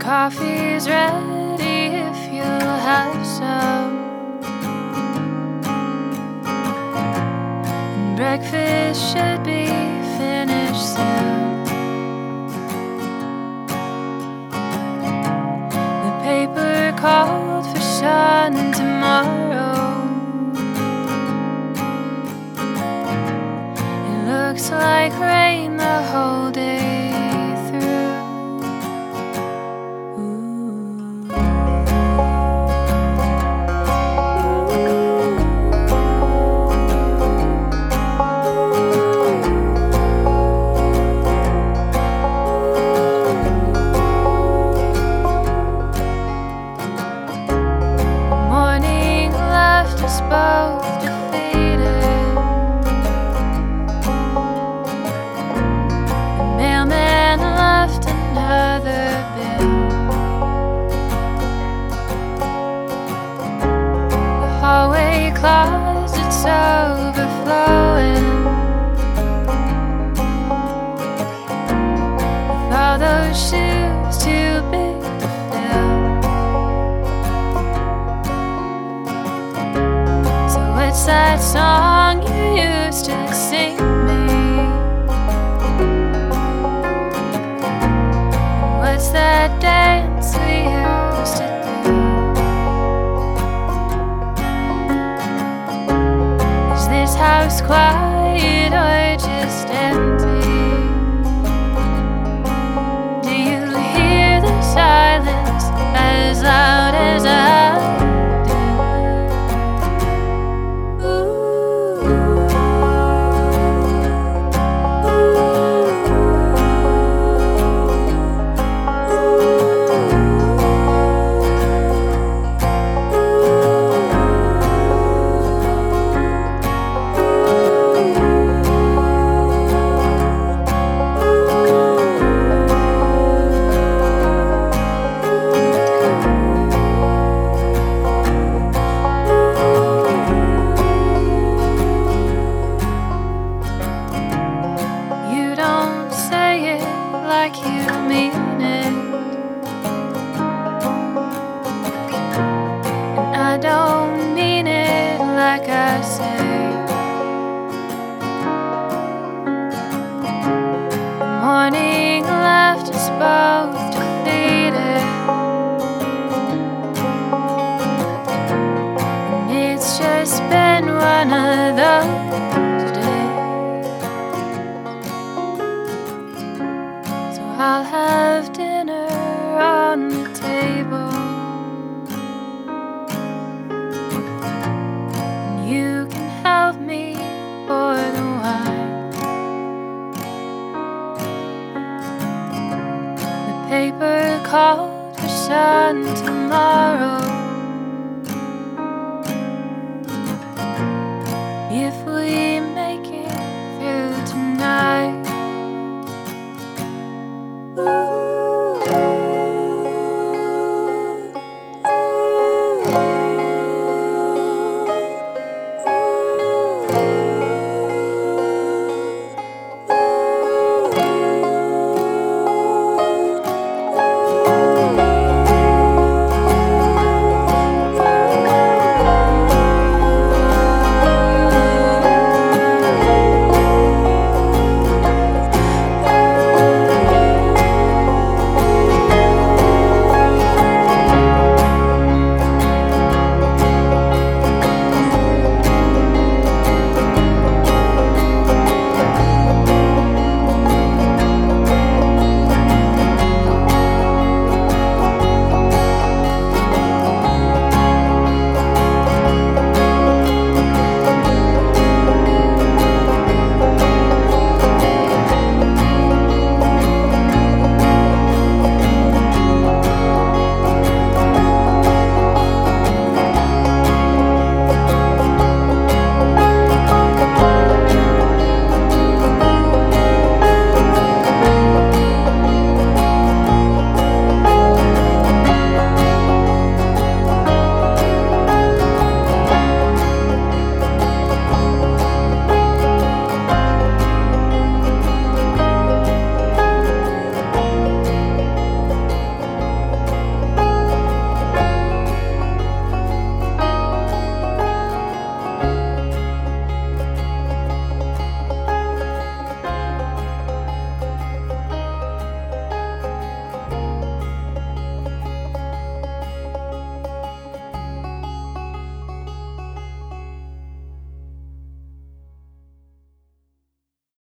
Coffee's ready if you'll have some, and breakfast should be finished soon. The paper called for sun tomorrow. It looks like rain the whole day. Both defeated. The mailman left another bill. The hallway closet's overflowing with all those shoes too big to fill. What's that song you used to sing me? What's that dance we used to do? Is this house quiet or just empty? Do you hear the silence as loud as I? Like you mean it, and I don't mean it like I say. The morning left us both defeated, and it's just been one of those days. I'll have dinner on the table, and you can help me pour the wine. The paper called for sun tomorrow.